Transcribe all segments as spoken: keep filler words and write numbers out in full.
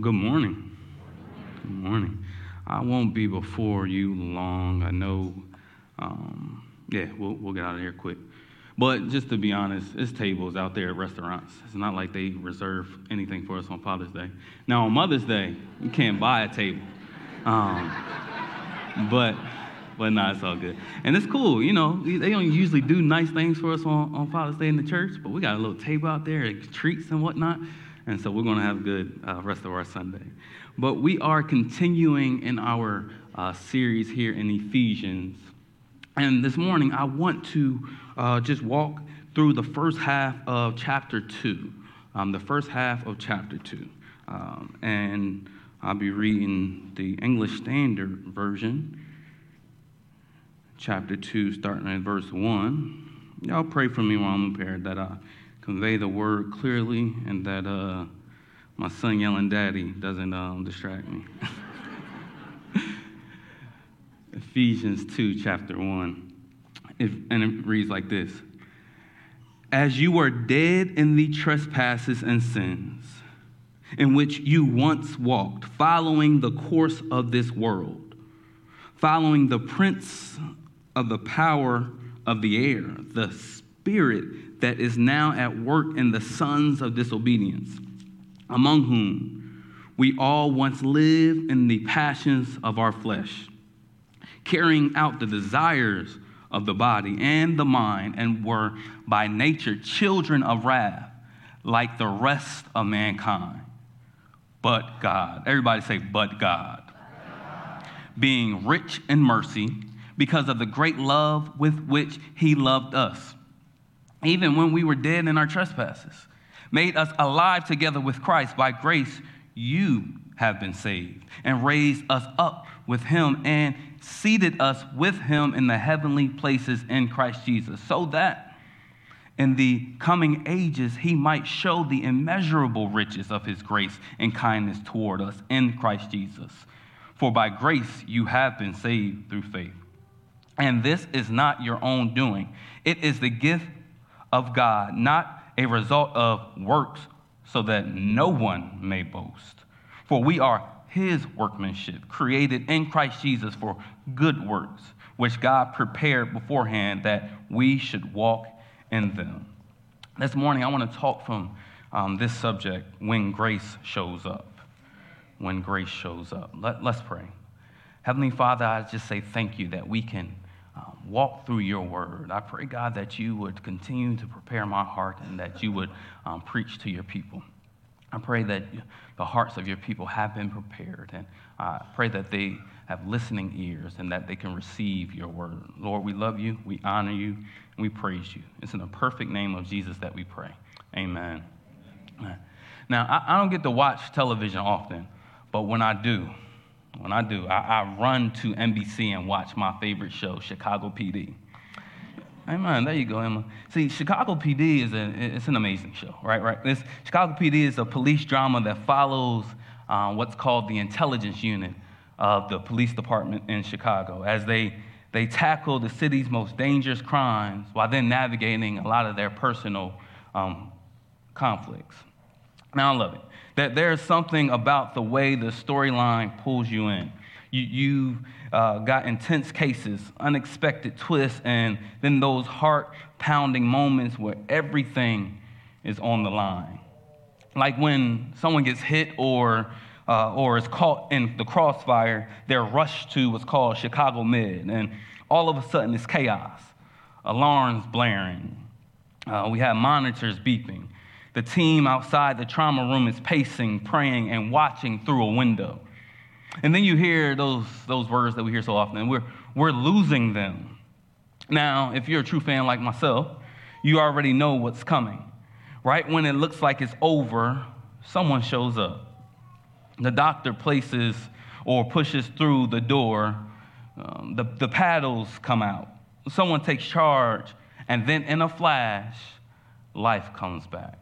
Good morning. Good morning. I won't be before you long. I know, um, yeah, we'll, we'll get out of here quick. But just to be honest, it's tables out there at restaurants. It's not like they reserve anything for us on Father's Day. Now, on Mother's Day, you can't buy a table. Um, but, but no, it's all good. And it's cool, you know, they don't usually do nice things for us on, on Father's Day in the church, but we got a little table out there, treats and whatnot. And so we're going to have a good uh, rest of our Sunday. But we are continuing in our uh, series here in Ephesians. And this morning, I want to uh, just walk through the first half of chapter two. Um, the first half of chapter two. Um, and I'll be reading the English Standard Version, chapter two, starting at verse one. Y'all pray for me while I'm prepared that I convey the word clearly and that uh, my son yelling daddy doesn't um, distract me. Ephesians two, chapter one. If, and it reads like this. As you were dead in the trespasses and sins, in which you once walked, following the course of this world, following the prince of the power of the air, the spirit that is now at work in the sons of disobedience, among whom we all once lived in the passions of our flesh, carrying out the desires of the body and the mind, and were by nature children of wrath, like the rest of mankind. But God, everybody say, but God, being rich in mercy, because of the great love with which he loved us, even when we were dead in our trespasses, made us alive together with Christ. By grace, you have been saved, and raised us up with him, and seated us with him in the heavenly places in Christ Jesus, so that in the coming ages he might show the immeasurable riches of his grace and kindness toward us in Christ Jesus. For by grace you have been saved through faith. And this is not your own doing. It is the gift of God, not a result of works, so that no one may boast. For we are his workmanship, created in Christ Jesus for good works, which God prepared beforehand that we should walk in them. This morning, I want to talk from um, this subject, when grace shows up. When grace shows up. Let, let's pray. Heavenly Father, I just say thank you that we can Um, walk through your word. I pray, God, that you would continue to prepare my heart and that you would um, preach to your people. I pray that the hearts of your people have been prepared, and I pray that they have listening ears and that they can receive your word. Lord, we love you, we honor you, and we praise you. It's in the perfect name of Jesus that we pray. Amen. Amen. Now, I, I don't get to watch television often, but when I do, When I do, I, I run to N B C and watch my favorite show, Chicago P D. Amen. There you go, Emma. See, Chicago P D is a, it's an amazing show, right? Right. This Chicago P D is a police drama that follows uh, what's called the intelligence unit of the police department in Chicago as they they tackle the city's most dangerous crimes while then navigating a lot of their personal um, conflicts. Now, I love it. That there's something about the way the storyline pulls you in. You, you uh, got intense cases, unexpected twists, and then those heart-pounding moments where everything is on the line. Like when someone gets hit or uh, or is caught in the crossfire, they're rushed to what's called Chicago Med, and all of a sudden it's chaos. Alarms blaring. Uh, we have monitors beeping. The team outside the trauma room is pacing, praying, and watching through a window. And then you hear those, those words that we hear so often, and we're, we're losing them. Now, if you're a true fan like myself, you already know what's coming. Right when it looks like it's over, someone shows up. The doctor places or pushes through the door. Um, the, the paddles come out. Someone takes charge, and then in a flash, life comes back.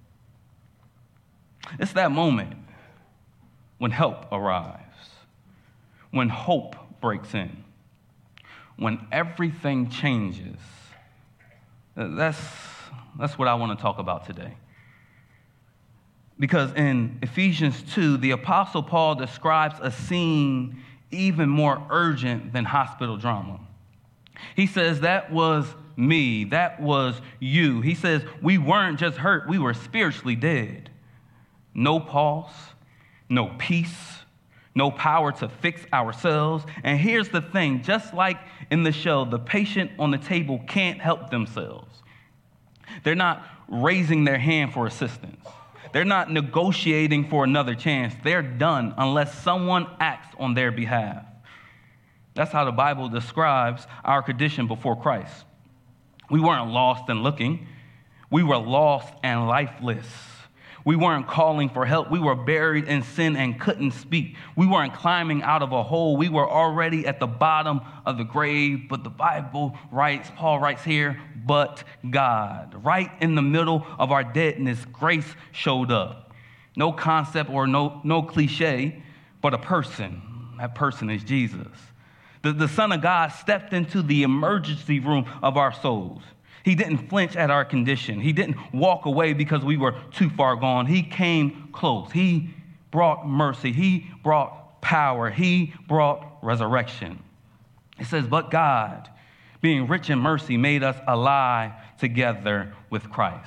It's that moment when help arrives, when hope breaks in, when everything changes. That's, that's what I want to talk about today. Because in Ephesians two, the Apostle Paul describes a scene even more urgent than hospital drama. He says that was me, that was you. He says we weren't just hurt, we were spiritually dead. No pulse, no peace, no power to fix ourselves. And here's the thing, just like in the show, the patient on the table can't help themselves. They're not raising their hand for assistance. They're not negotiating for another chance. They're done unless someone acts on their behalf. That's how the Bible describes our condition before Christ. We weren't lost and looking. We were lost and lifeless. We weren't calling for help. We were buried in sin and couldn't speak. We weren't climbing out of a hole. We were already at the bottom of the grave. But the Bible writes, Paul writes here, but God. Right in the middle of our deadness, grace showed up. No concept or no, no cliche, but a person. That person is Jesus. The, the Son of God stepped into the emergency room of our souls. He didn't flinch at our condition. He didn't walk away because we were too far gone. He came close. He brought mercy. He brought power. He brought resurrection. It says, but God, being rich in mercy, made us alive together with Christ.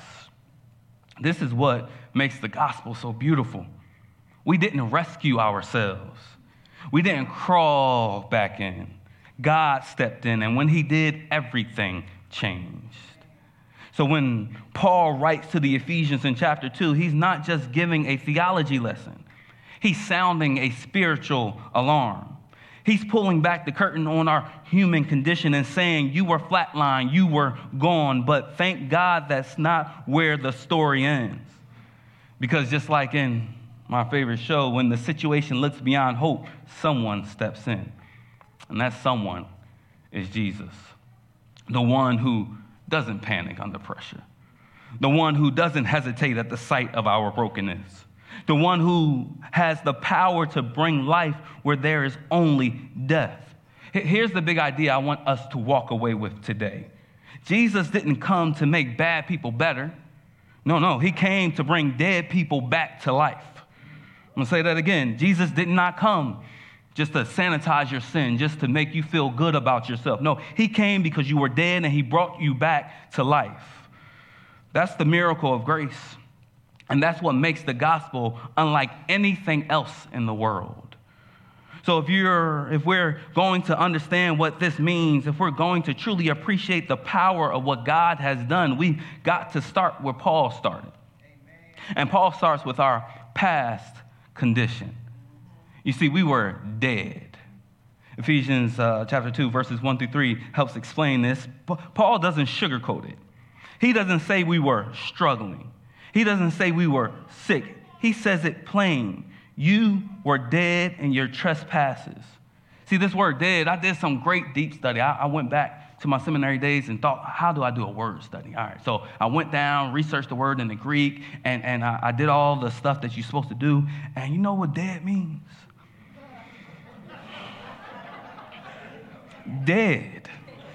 This is what makes the gospel so beautiful. We didn't rescue ourselves. We didn't crawl back in. God stepped in, and when he did, everything changed. So when Paul writes to the Ephesians in chapter two, he's not just giving a theology lesson. He's sounding a spiritual alarm. He's pulling back the curtain on our human condition and saying, you were flatlined, you were gone, but thank God that's not where the story ends. Because just like in my favorite show, when the situation looks beyond hope, someone steps in. And that someone is Jesus, the one who doesn't panic under pressure, the one who doesn't hesitate at the sight of our brokenness, the one who has the power to bring life where there is only death. Here's the big idea I want us to walk away with today. Jesus didn't come to make bad people better. No, no, he came to bring dead people back to life. I'm going to say that again. Jesus did not come just to sanitize your sin, just to make you feel good about yourself. No, he came because you were dead and he brought you back to life. That's the miracle of grace. And that's what makes the gospel unlike anything else in the world. So if you're, if we're going to understand what this means, if we're going to truly appreciate the power of what God has done, we've got to start where Paul started. Amen. And Paul starts with our past condition. You see, we were dead. Ephesians uh, chapter two, verses one through three helps explain this. Paul doesn't sugarcoat it. He doesn't say we were struggling. He doesn't say we were sick. He says it plain. You were dead in your trespasses. See, this word dead, I did some great deep study. I, I went back to my seminary days and thought, how do I do a word study? All right, so I went down, researched the word in the Greek, and, and I, I did all the stuff that you're supposed to do. And you know what dead means? Dead.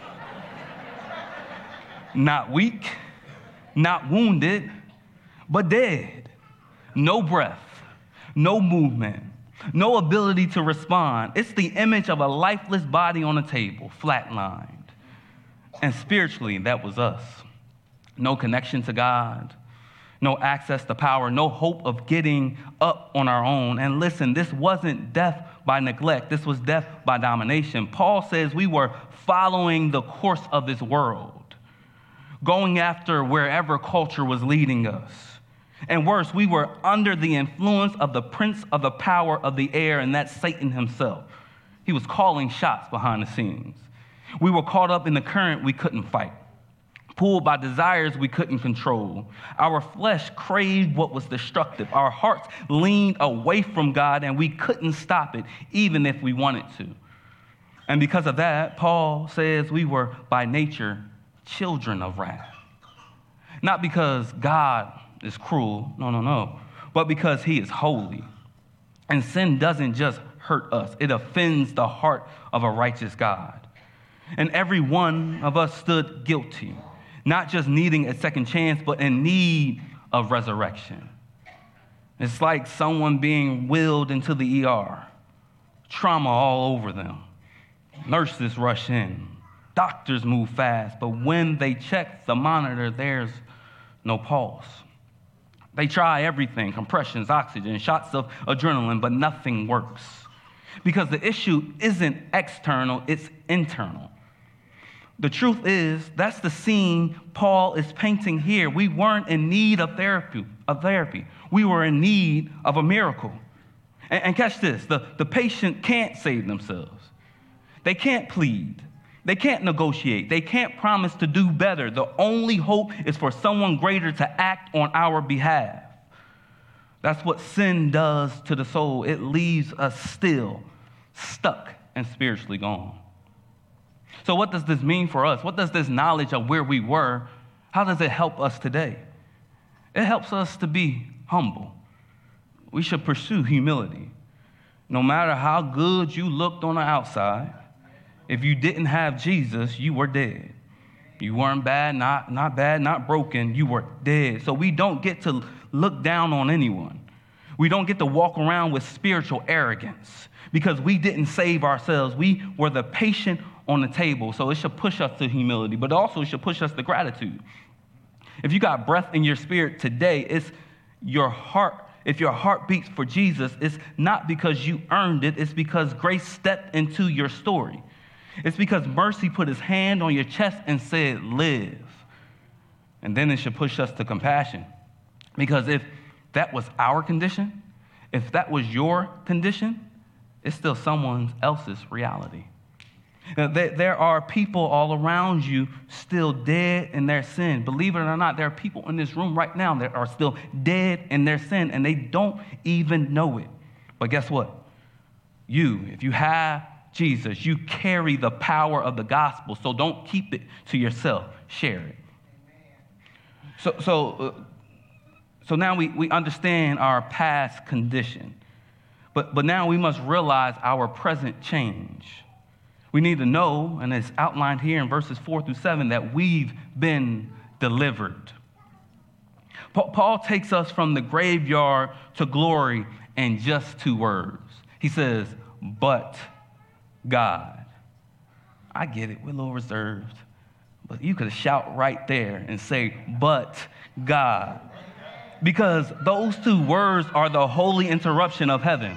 Not weak, not wounded, but dead. No breath, no movement, no ability to respond. It's the image of a lifeless body on a table, flatlined. And spiritually, that was us. No connection to God, no access to power, no hope of getting up on our own. And listen, this wasn't death by neglect. This was death by domination. Paul says we were following the course of this world, going after wherever culture was leading us. And worse, we were under the influence of the prince of the power of the air, and that's Satan himself. He was calling shots behind the scenes. We were caught up in the current we couldn't fight, pulled by desires we couldn't control. Our flesh craved what was destructive. Our hearts leaned away from God, and we couldn't stop it, even if we wanted to. And because of that, Paul says we were by nature children of wrath. Not because God is cruel, no, no, no, but because he is holy. And sin doesn't just hurt us, it offends the heart of a righteous God. And every one of us stood guilty, not just needing a second chance, but in need of resurrection. It's like someone being wheeled into the E R. Trauma all over them. Nurses rush in. Doctors move fast. But when they check the monitor, there's no pulse. They try everything, compressions, oxygen, shots of adrenaline, but nothing works. Because the issue isn't external, it's internal. The truth is, that's the scene Paul is painting here. We weren't in need of therapy. Of therapy. We were in need of a miracle. And, and catch this, the, the patient can't save themselves. They can't plead. They can't negotiate. They can't promise to do better. The only hope is for someone greater to act on our behalf. That's what sin does to the soul. It leaves us still, stuck, and spiritually gone. So what does this mean for us? What does this knowledge of where we were, how does it help us today? It helps us to be humble. We should pursue humility. No matter how good you looked on the outside, if you didn't have Jesus, you were dead. You weren't bad, not, not bad, not broken. You were dead. So we don't get to look down on anyone. We don't get to walk around with spiritual arrogance because we didn't save ourselves. We were the patient on the table. So it should push us to humility, but also it should push us to gratitude. If you got breath in your spirit today, it's your heart. If your heart beats for Jesus, it's not because you earned it. It's because grace stepped into your story. It's because mercy put his hand on your chest and said, live. And then it should push us to compassion. Because if that was our condition, if that was your condition, it's still someone else's reality. Now, there are people all around you still dead in their sin. Believe it or not, there are people in this room right now that are still dead in their sin, and they don't even know it. But guess what? You, if you have Jesus, you carry the power of the gospel, so don't keep it to yourself. Share it. So, so, uh, so now we, we understand our past condition, but, but now we must realize our present change. We need to know, and it's outlined here in verses four through seven, that we've been delivered. Paul takes us from the graveyard to glory in just two words. He says, but God. I get it, we're a little reserved, but you could shout right there and say, but God. Because those two words are the holy interruption of heaven.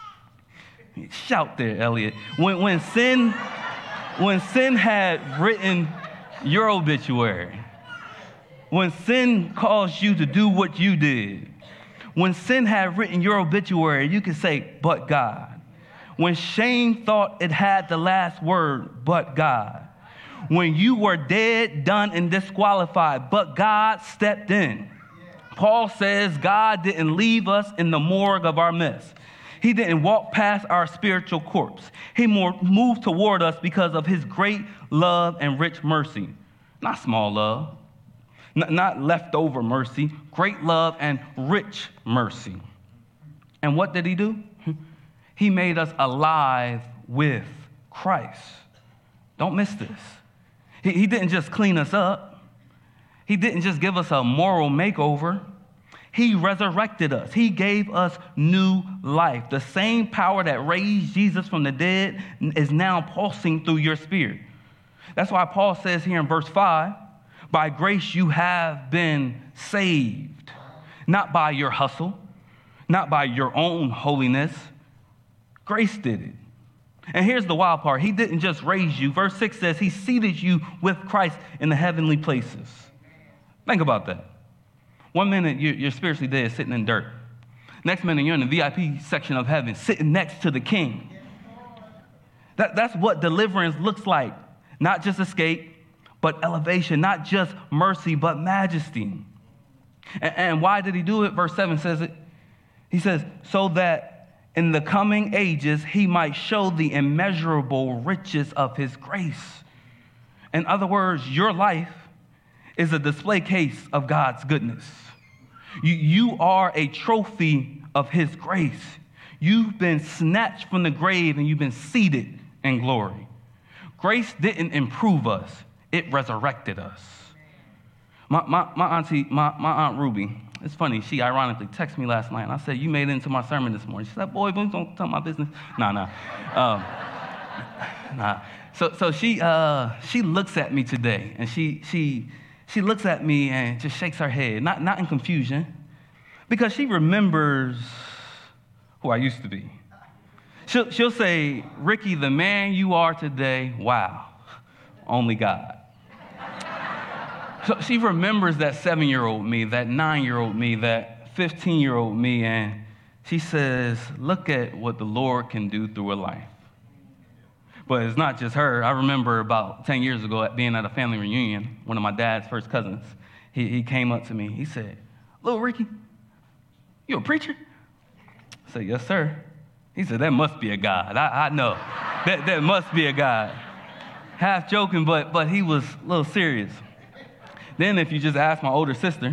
Shout there, Elliot. When, when sin, when sin had written your obituary, when sin caused you to do what you did, when sin had written your obituary, you could say, but God. When shame thought it had the last word, but God. When you were dead, done, and disqualified, but God stepped in. Paul says God didn't leave us in the morgue of our mess. He didn't walk past our spiritual corpse. He more moved toward us because of his great love and rich mercy. Not small love, n- not leftover mercy, great love and rich mercy. And what did he do? He made us alive with Christ. Don't miss this. He, he didn't just clean us up. He didn't just give us a moral makeover. He resurrected us. He gave us new life. The same power that raised Jesus from the dead is now pulsing through your spirit. That's why Paul says here in verse five, by grace you have been saved, not by your hustle, not by your own holiness. Grace did it. And here's the wild part. He didn't just raise you. Verse six says he seated you with Christ in the heavenly places. Think about that. One minute you're spiritually dead, sitting in dirt. Next minute you're in the V I P section of heaven, sitting next to the King. That, that's what deliverance looks like. Not just escape, but elevation. Not just mercy, but majesty. And, and why did he do it? Verse seven says it. He says, so that in the coming ages, he might show the immeasurable riches of his grace. In other words, your life is a display case of God's goodness. You, you are a trophy of his grace. You've been snatched from the grave and you've been seated in glory. Grace didn't improve us. It resurrected us. My, my, my auntie, my, my Aunt Ruby, It's funny, she ironically texted me last night, and I said, you made it into my sermon this morning. She said, boy, don't tell my business. Nah, nah. Um, nah. So so she uh, she looks at me today, and she she she looks at me and just shakes her head, not, not in confusion, because she remembers who I used to be. She'll, she'll say, Ricky, the man you are today, wow, only God. So she remembers that seven-year-old me, that nine-year-old me, that fifteen-year-old me, and she says, look at what the Lord can do through a life. But it's not just her. I remember about ten years ago at being at a family reunion, one of my dad's first cousins, he, he came up to me. He said, little Ricky, you a preacher? I said, yes, sir. He said, that must be a God. I, I know. that, that must be a God. Half joking, but, but he was a little serious. Then if you just ask my older sister,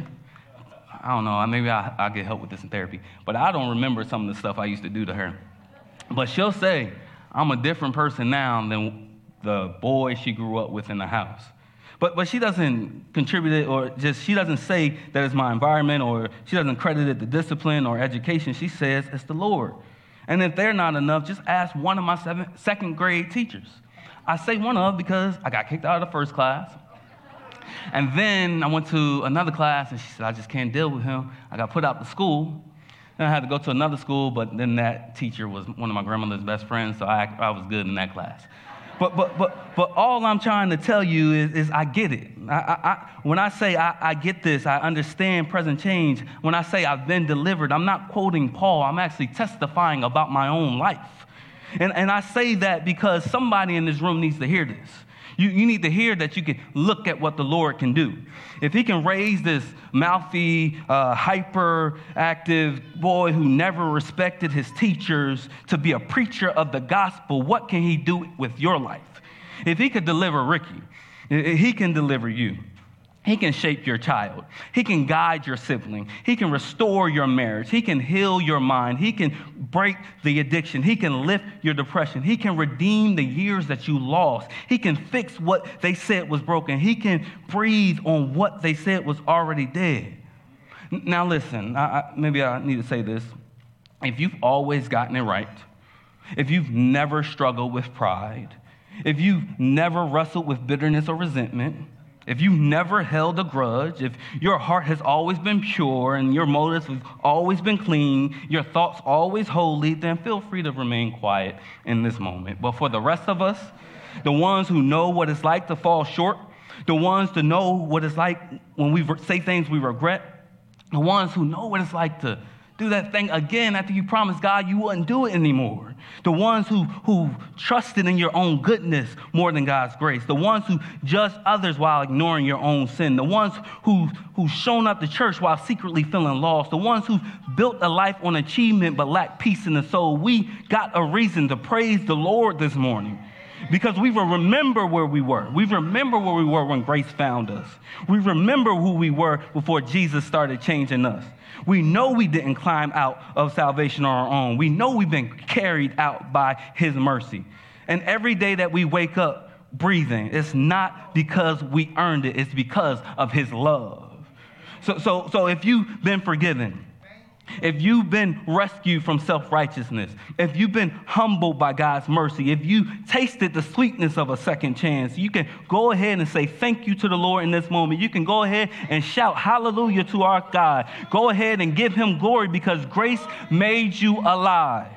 I don't know, maybe I, I'll get help with this in therapy, but I don't remember some of the stuff I used to do to her. But she'll say, I'm a different person now than the boy she grew up with in the house. But but she doesn't contribute it, or just, she doesn't say that it's my environment, or she doesn't credit it to discipline or education. She says it's the Lord. And if they're not enough, just ask one of my seven, second grade teachers. I say one of because I got kicked out of the first class. And then I went to another class, and she said, I just can't deal with him. I got put out to school. Then I had to go to another school, but then that teacher was one of my grandmother's best friends, so I, I was good in that class. But but but but all I'm trying to tell you is, is I get it. I, I, I, when I say I, I get this, I understand present change. When I say I've been delivered, I'm not quoting Paul. I'm actually testifying about my own life. And, and I say that because somebody in this room needs to hear this. You, you need to hear that you can look at what the Lord can do. If he can raise this mouthy, uh, hyperactive boy who never respected his teachers to be a preacher of the gospel, what can he do with your life? If he could deliver Ricky, he can deliver you. He can shape your child. He can guide your sibling. He can restore your marriage. He can heal your mind. He can break the addiction. He can lift your depression. He can redeem the years that you lost. He can fix what they said was broken. He can breathe on what they said was already dead. Now listen, I, I, maybe I need to say this. If you've always gotten it right, if you've never struggled with pride, if you've never wrestled with bitterness or resentment, if you've never held a grudge, if your heart has always been pure and your motives have always been clean, your thoughts always holy, then feel free to remain quiet in this moment. But for the rest of us, the ones who know what it's like to fall short, the ones to know what it's like when we say things we regret, the ones who know what it's like to do that thing again after you promised God you wouldn't do it anymore. The ones who, who trusted in your own goodness more than God's grace. The ones who judged others while ignoring your own sin. The ones who, who've shown up to church while secretly feeling lost. The ones who built a life on achievement but lacked peace in the soul. We got a reason to praise the Lord this morning. Because we will remember where we were. We remember where we were when grace found us. We remember who we were before Jesus started changing us. We know we didn't climb out of salvation on our own. We know we've been carried out by his mercy. And every day that we wake up breathing, it's not because we earned it. It's because of his love. So, so, so if you've been forgiven, if you've been rescued from self-righteousness, if you've been humbled by God's mercy, if you tasted the sweetness of a second chance, you can go ahead and say thank you to the Lord in this moment. You can go ahead and shout hallelujah to our God. Go ahead and give him glory because grace made you alive.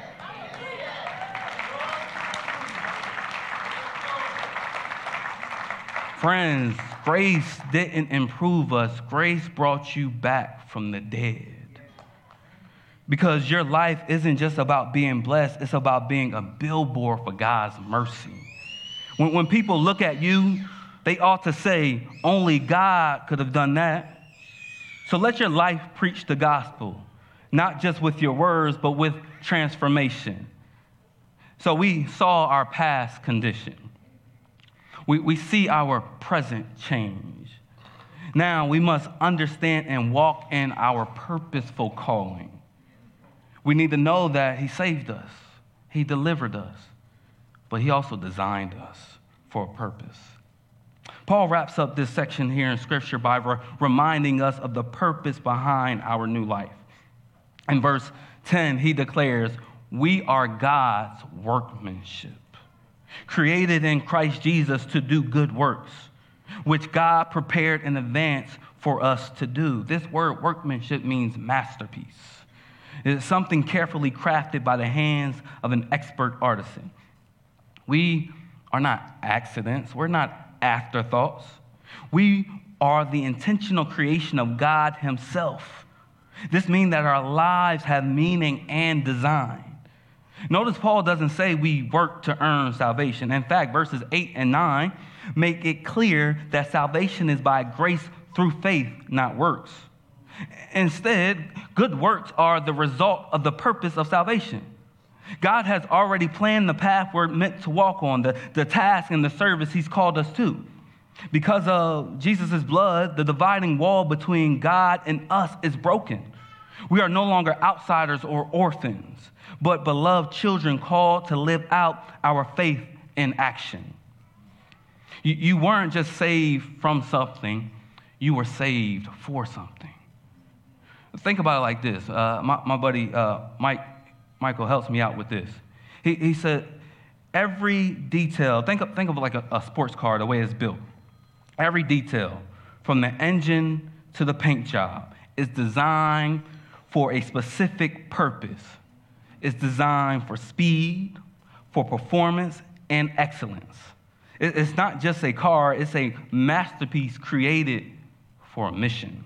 Friends, grace didn't improve us. Grace brought you back from the dead. Because your life isn't just about being blessed, it's about being a billboard for God's mercy. When, when people look at you, they ought to say, only God could have done that. So let your life preach the gospel, not just with your words, but with transformation. So we saw our past condition. We, we see our present change. Now we must understand and walk in our purposeful calling. We need to know that he saved us, he delivered us, but he also designed us for a purpose. Paul wraps up this section here in Scripture by re- reminding us of the purpose behind our new life. In verse ten, he declares, we are God's workmanship, created in Christ Jesus to do good works, which God prepared in advance for us to do. This word workmanship means masterpiece. It's something carefully crafted by the hands of an expert artisan. We are not accidents. We're not afterthoughts. We are the intentional creation of God himself. This means that our lives have meaning and design. Notice Paul doesn't say we work to earn salvation. In fact, verses eight and nine make it clear that salvation is by grace through faith, not works. Instead, good works are the result of the purpose of salvation. God has already planned the path we're meant to walk on, the, the task and the service he's called us to. Because of Jesus' blood, the dividing wall between God and us is broken. We are no longer outsiders or orphans, but beloved children called to live out our faith in action. You, you weren't just saved from something, you were saved for something. Think about it like this. Uh, my, my buddy uh, Mike Michael helps me out with this. He, he said, every detail, think of, think of like a, a sports car, the way it's built. Every detail, from the engine to the paint job, is designed for a specific purpose. It's designed for speed, for performance, and excellence. It, it's not just a car, it's a masterpiece created for a mission.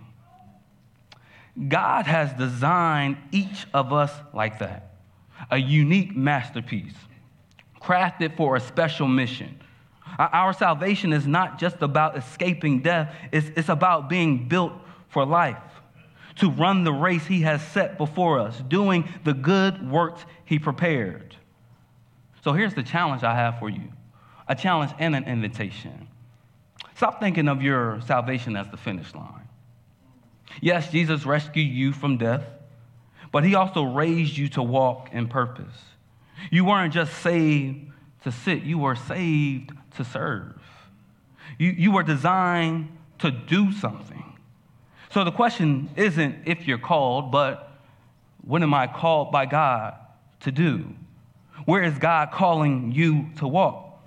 God has designed each of us like that. A unique masterpiece, crafted for a special mission. Our salvation is not just about escaping death, it's, it's about being built for life, to run the race he has set before us, doing the good works he prepared. So here's the challenge I have for you, a challenge and an invitation. Stop thinking of your salvation as the finish line. Yes, Jesus rescued you from death, but he also raised you to walk in purpose. You weren't just saved to sit, you were saved to serve. You, you were designed to do something. So the question isn't if you're called, but what am I called by God to do? Where is God calling you to walk?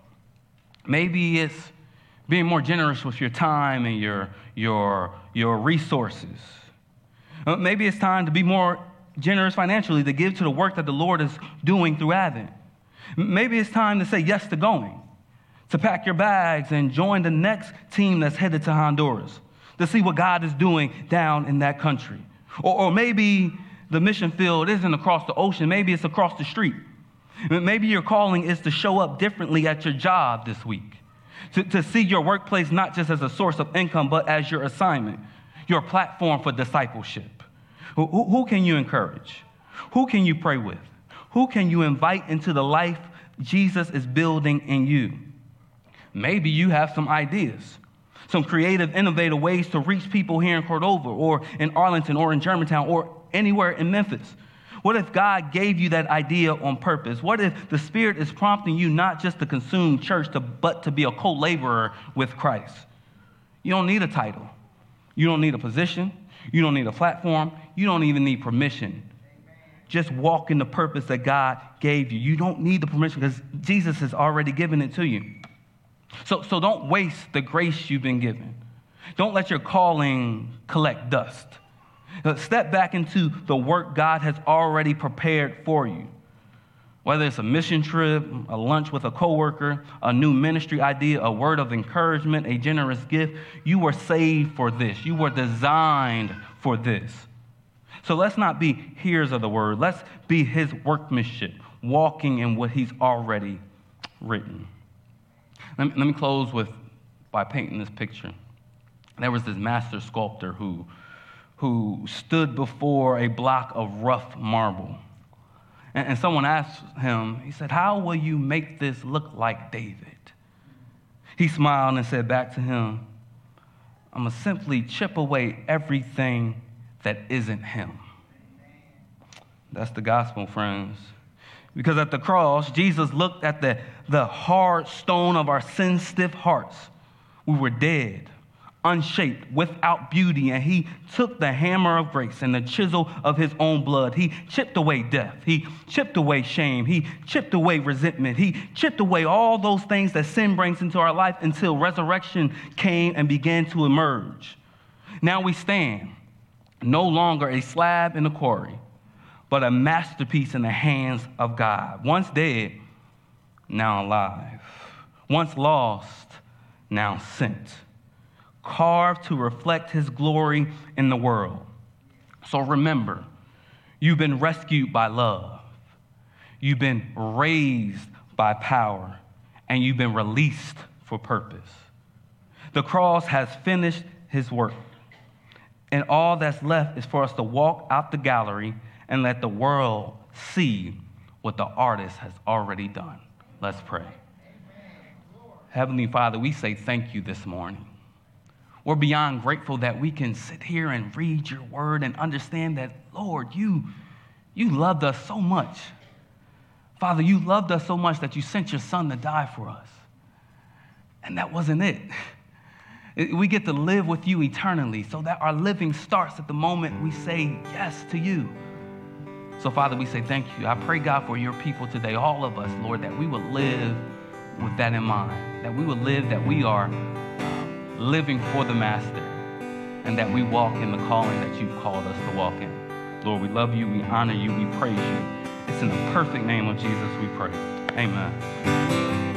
Maybe it's being more generous with your time and your, your, your resources. Uh, maybe it's time to be more generous financially, to give to the work that the Lord is doing through Advent. Maybe it's time to say yes to going, to pack your bags and join the next team that's headed to Honduras, to see what God is doing down in that country. Or, or maybe the mission field isn't across the ocean, maybe it's across the street. Maybe your calling is to show up differently at your job this week, to, to see your workplace not just as a source of income, but as your assignment, your platform for discipleship. Who, who can you encourage? Who can you pray with? Who can you invite into the life Jesus is building in you? Maybe you have some ideas, some creative, innovative ways to reach people here in Cordova or in Arlington or in Germantown or anywhere in Memphis. What if God gave you that idea on purpose? What if the Spirit is prompting you not just to consume church, to, but to be a co-laborer with Christ? You don't need a title. You don't need a position. You don't need a platform. You don't even need permission. Just walk in the purpose that God gave you. You don't need the permission because Jesus has already given it to you. So, so don't waste the grace you've been given. Don't let your calling collect dust. Step back into the work God has already prepared for you. Whether it's a mission trip, a lunch with a coworker, a new ministry idea, a word of encouragement, a generous gift, you were saved for this. You were designed for this. So let's not be hearers of the word. Let's be his workmanship, walking in what he's already written. Let me, let me close with by painting this picture. There was this master sculptor who, who stood before a block of rough marble. And, and someone asked him, he said, "How will you make this look like David?" He smiled and said back to him, "I'm going to simply chip away everything that isn't him." That's the gospel, friends. Because at the cross, Jesus looked at the, the hard stone of our sin-stiff hearts, We were dead, unshaped, without beauty, and he took the hammer of grace and the chisel of his own blood. He chipped away death. He chipped away shame. He chipped away resentment. He chipped away all those things that sin brings into our life until resurrection came and began to emerge. Now we stand, no longer a slab in the quarry, but a masterpiece in the hands of God. Once dead, now alive. Once lost, now sent. Carved to reflect his glory in the world. So remember, you've been rescued by love. You've been raised by power. And you've been released for purpose. The cross has finished his work. And all that's left is for us to walk out the gallery and let the world see what the artist has already done. Let's pray. Heavenly Father, we say thank you this morning. We're beyond grateful that we can sit here and read your word and understand that, Lord, you, you loved us so much. Father, you loved us so much that you sent your son to die for us. And that wasn't it. We get to live with you eternally so that our living starts at the moment we say yes to you. So, Father, we say thank you. I pray, God, for your people today, all of us, Lord, that we will live with that in mind, that we will live, that we are living for the Master, and that we walk in the calling that you've called us to walk in. Lord, we love you, we honor you, we praise you. It's in the perfect name of Jesus we pray. Amen.